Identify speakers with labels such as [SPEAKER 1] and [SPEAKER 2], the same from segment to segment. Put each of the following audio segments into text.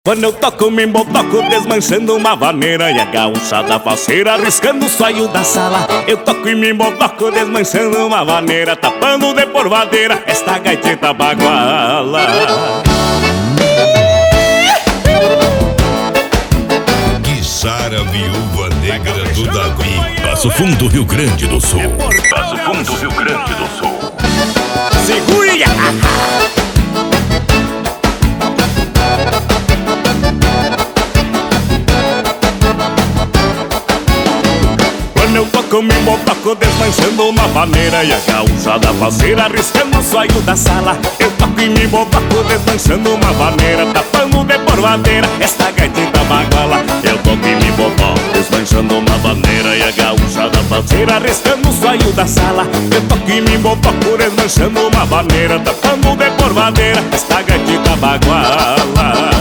[SPEAKER 1] Quando eu toco, me embotoco, desmanchando uma vaneira. E a gaúcha da falseira arriscando o saio da sala. Eu toco e me embotoco, desmanchando uma vaneira, tapando de porvadeira esta gaiteta baguala.
[SPEAKER 2] Guiçara, viúva negra do Davi. Passo Fundo, Rio Grande do Sul. Passo Fundo, Rio Grande do Sul.
[SPEAKER 1] Segura! Quando eu toco, me embotoco, desmanchando uma vaneira. E a gaúcha da falseira arriscando o saio da sala. Eu toco e me embotoco, desmanchando uma vaneira, tapando de porvadeira esta gaiteta baguala. Eu toco e me embotoco, desmanchando uma vaneira. E a gaúcha da falseira arriscando o saio da sala. Eu toco e me embotoco, desmanchando uma vaneira, tapando de porvadeira esta gaiteta baguala.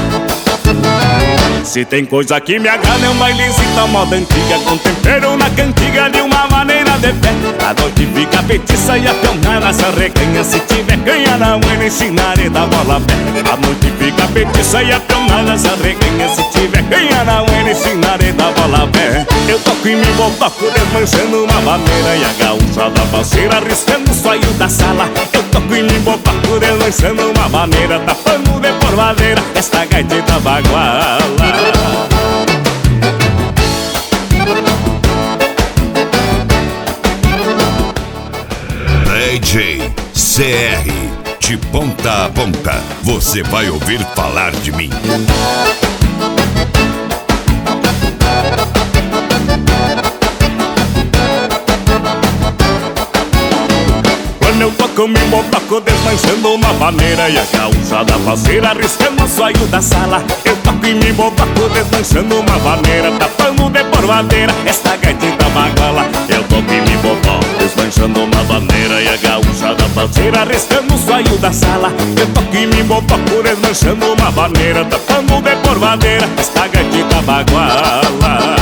[SPEAKER 1] Se tem coisa que me agrada é um bailecito à moda antiga, com tempero na cantiga de uma maneira de pé. A noite fica petiça e a peonada se arreganha. Se tiver canha na mãe, ensinarei da bola a pé. A noite fica petiça e a peonada se arreganha. Se tiver canha na mãe, ensinarei da bola a pé. Eu toco e me embotoco, desmanchando uma vaneira. E a gaúcha da falseira arriscando o saio da sala. Eu toco e me embotoco, desmanchando uma vaneira, tapando de porvadeira esta gaiteta baguala.
[SPEAKER 2] DJ CR, de ponta a ponta, você vai ouvir falar de mim.
[SPEAKER 1] Quando eu toco, me embotoco, desmanchando uma vaneira. E a gaúcha da falseira arriscando o saio da sala. Eu toco e me embotoco, desmanchando uma vaneira, tapando de porvadeira esta gaiteta baguala. Eu toco e me embotoco, desmanchando uma vaneira. E a gaúcha da falseira arriscando o saio da sala. Eu toco e me embotoco, desmanchando uma vaneira, tapando de porvadeira esta gaiteta baguala.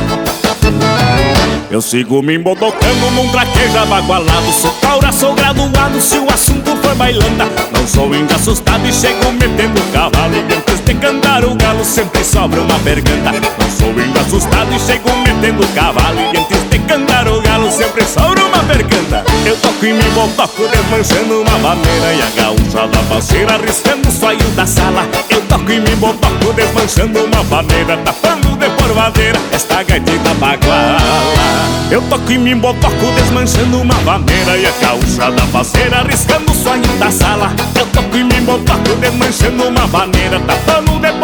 [SPEAKER 1] Eu sigo me embotocando num traqueja bagualado. Sou taura, sou graduado, se o assunto for bailanda. Não sou índio assustado e chego metendo cavalo. E antes de cantar o galo sempre sobra uma perganta. Não sou índio assustado e chego metendo cavalo. E antes de cantar o galo sempre sobra uma perganta. Eu toco e me embotoco, desmanchando uma vaneira. E a gaúcha da falseira arriscando o saio da sala. Eu toco e me embotoco, desmanchando uma vaneira, tapando de porvadeira esta gaiteta baguala. Eu toco e me embotoco, desmanchando uma vaneira. E a gaúcha da falseira arriscando o sonho da sala. Eu toco e me embotoco, desmanchando uma vaneira, tapando de